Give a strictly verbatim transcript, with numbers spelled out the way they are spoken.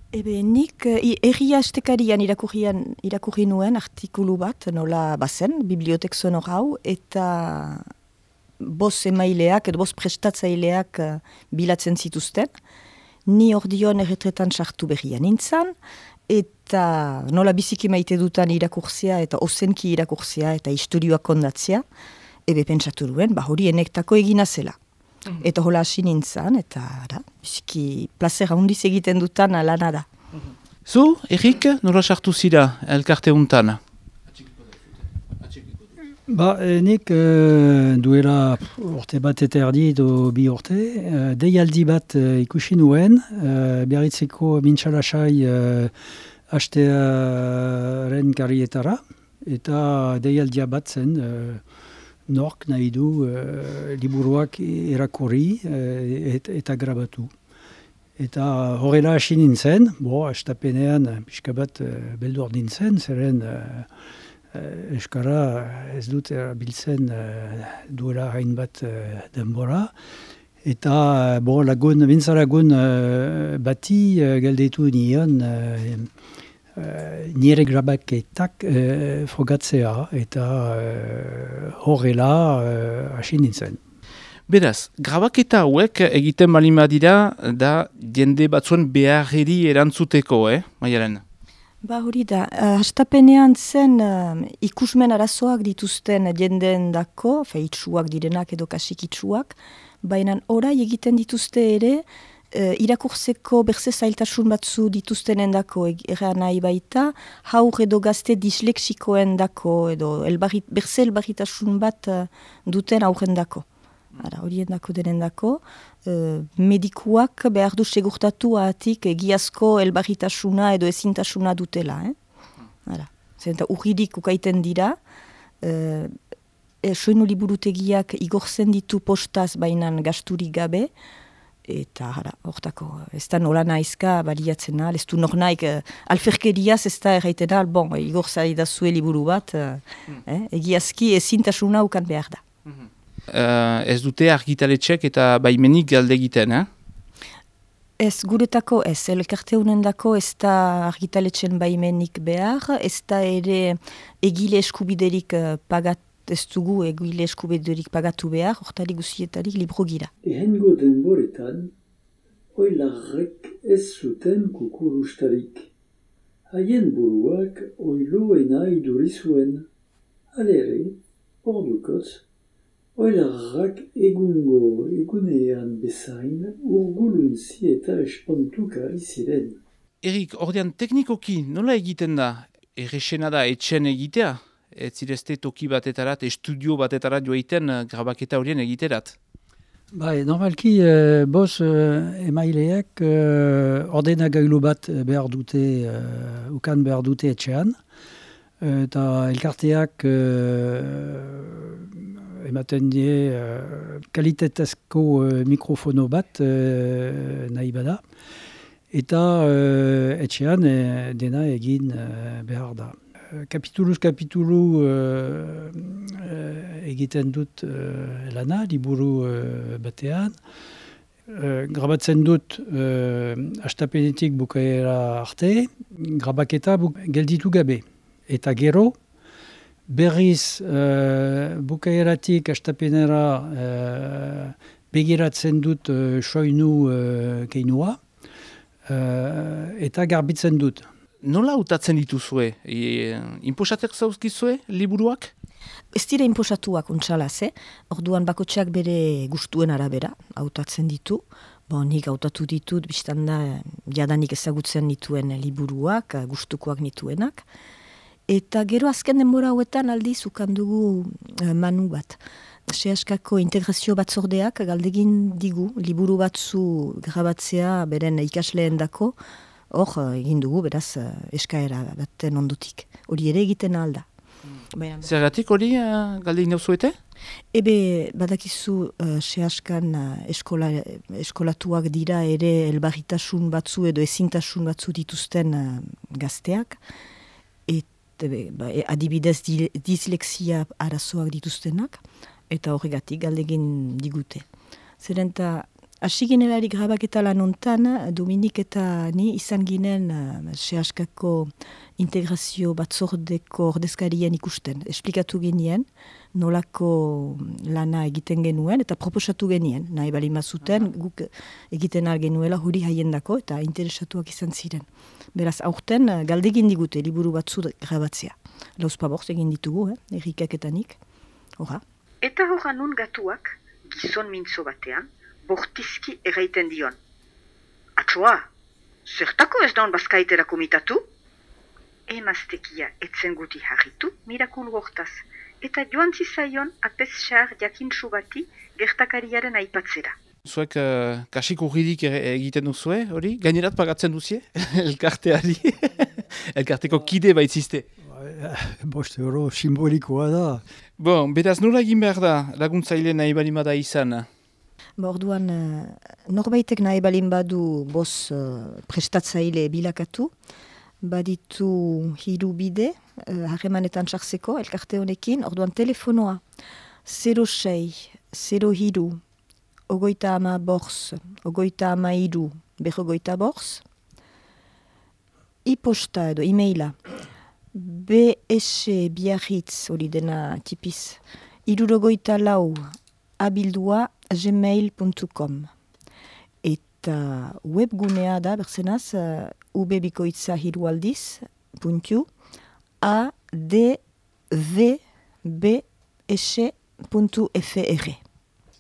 Ebe, nik erria estekarian irakurrian, irakurri nuen artikulu bat, nola bazen, bibliotek sonor hau, eta bost emaileak, edo bost prestatzaileak uh, bilatzen zituzten. Ni ordion erretretan sartu berrian nintzen, eta nola biziki maite dutan irakurtzea, eta ozenki irakurtzea, eta historioak kondatzea, ebe pentsatu duen, ba hori enektako egina zela. Mm-hmm. Eta hola hasi nintzen, eta ara, biziki plazer handiz egiten dutan lana da. Mm-hmm. Zu, Erik, nola sartu zira elkarte untan? Ba, nik uh, duela urte bat eta erdi edo bi urte, uh, deialdi bat uh, ikusi nuen, uh, Biarritzeko mintxalasai uh, hastearen karrietara, eta deialdia bat zen, uh, nork nahi du uh, liburuak erakurri uh, et, eta grabatu. Eta horrela hasi nintzen, bo, hastapenean pixka bat uh, beldur nintzen, zeren uh, Uh, Euskara ez dut erabiltzen uh, duela hainbat uh, denbora. Eta uh, bo, lagun, bintza lagun uh, bati uh, galdetu nion uh, uh, nire grabaketak uh, frogatzea eta uh, horrela uh, hasi nintzen. Beraz, grabaketa hauek egiten balima dira da jende batzuen beharreri erantzuteko, eh, Maialen? Ba hori da, uh, hastapenean zen uh, ikusmen arazoak dituzten jendeen dako, feitsuak direnak edo kasikitsuak, baina orai egiten dituzte ere, uh, irakurtzeko berze zailtasun batzu dituztenen dako, erran nahi baita, haur edo gazte disleksikoen dako, edo elbarrit, berze elbarritasun bat uh, duten aurren dako. Ara, horien dako denen dako, uh, medikuak behar du segurtatu ahatik egiazko elbarritasuna edo ezintasuna dutela. Eh? Ara, zenta urridik ukaiten dira, uh, e, soinu liburutegiak igortzen ditu postaz bainan gasturik gabe, eta hara, hortako, ez da nola naizka baliatzen al, ez du nor naik, uh, alferkeriaz ez da erraiten al, bon, igorza idazue liburu bat, uh, mm. eh? egiazki ezintasuna ukan behar da. Mm-hmm. Uh, ez dute argitaletxek eta baimenik galde egiten, eh? Ez, guretako ez, elkarte honendako ez da argitaletxen baimenik behar, ez da ere egile eskubiderik uh, pagat, ez dugu egile eskubiderik pagatu behar, hortari guzietarik libro gira. Ehengo denboretan, oilarrek ez zuten kukurustarik. Haien buruak oiloena iduri zuen. Alere, ordukotz, oilarrak egungo egunean bezain urguluntzi eta espantuka iziren. Erik, ordean teknikoki nola egiten da? Errexena da etxen egitea? Ez zirezte toki batetarat, estudio batetarat joaiten grabaketa horien egiterat? Bai, normalki uh, bos uh, emaileak uh, ordenagailu bat behar dute, uh, ukan behar dute etxean, eta elkarteak uh, ematen die uh, kalitatezko uh, mikrofono bat uh, nahi bada, eta uh, etxean uh, dena egin uh, behar da. Kapituluz kapitulu uh, uh, egiten dut uh, lana, liburu uh, batean. Uh, grabatzen dut uh, hastapenetik bukaera arte, grabaketa buk gelditu gabe. Eta gero, berriz uh, bukaeratik hastapenera uh, begiratzen dut uh, soinu uh, keinua, uh, eta garbitzen dut. Nola hautatzen dituzue? E, inposatek zauzkizue liburuak? Ez dira inposatuak untsalaz, eh? Orduan bakotxeak bere gustuen arabera hautatzen ditu. Bon, nik hautatu ditut, biztan da, jadanik ezagutzen nituen liburuak, gustukoak nituenak. Eta gero azken denbora hauetan aldiz ukandugu uh, manu bat. Sehaskako integrazio batzordeak galdegin digu, liburu batzu grabatzea beren ikasleen dako, hor egin dugu, beraz, eskaera baten ondotik. Hori ere egiten alda. Mm. Zergatik hori uh, galdegin dauzuete? Ebe, badakizu, uh, sehaskan uh, eskola, eskolatuak dira ere elbarritasun batzu edo ezintasun batzu dituzten uh, gazteak, eta ba, adibidez dislexia arazoak dituztenak, eta horregatik galdegin digute. Zeren eta hasi ginelari grabaketa lan hontan, Dominik eta ni izan ginen uh, sehaskako integrazio batzordeko ordezkarien ikusten. Esplikatu ginen, nolako lana egiten genuen, eta proposatu genien, nahi bali mazuten, guk egiten al genuela huri haiendako, eta interesatuak izan ziren. Beraz, aurten, galdegin digute, liburu batzu grabatzea. Lauzpaborz egin ditugu, eh? Erikak eta nik. Horra. Eta horra nun gatuak, gizon mintzo batean, bortizki erraiten dion. Atsoa, zertako ez daun bazkaitera komitatu? Emaztekia etzen guti harritu, mirakulu hortaz, eta joan zizaion apez xar jakintsu bati gertakariaren aipatzera. Zuek uh, kasiko urridik egiten duzue, hori? Gainerat pagatzen duzie? Elkarteari? Elkarteko kide baitzizte? Bost euro simbolikoa da. Bon, beraz nola egin behar da laguntzaile nahi balimada izan? Ba, orduan, uh, norbaitek nahi balin badu boz uh, prestatzaile bilakatu, baditu hiru bide, harremanetan uh, sartzeko, elkarte honekin, orduan telefonoa, zero sei, zero hiru, ogoita ama borz, ogoita ama hiru, berrogoita borz, iposta edo, e-maila, bsbiarritz, hori dena tipiz, irurogoita lau, abildua, gmail puntu com. Eta webgunea da, berzenaz, uh, ubebikoitza hiru aldiz, puntu, a, d, v, b, s, puntu, fr.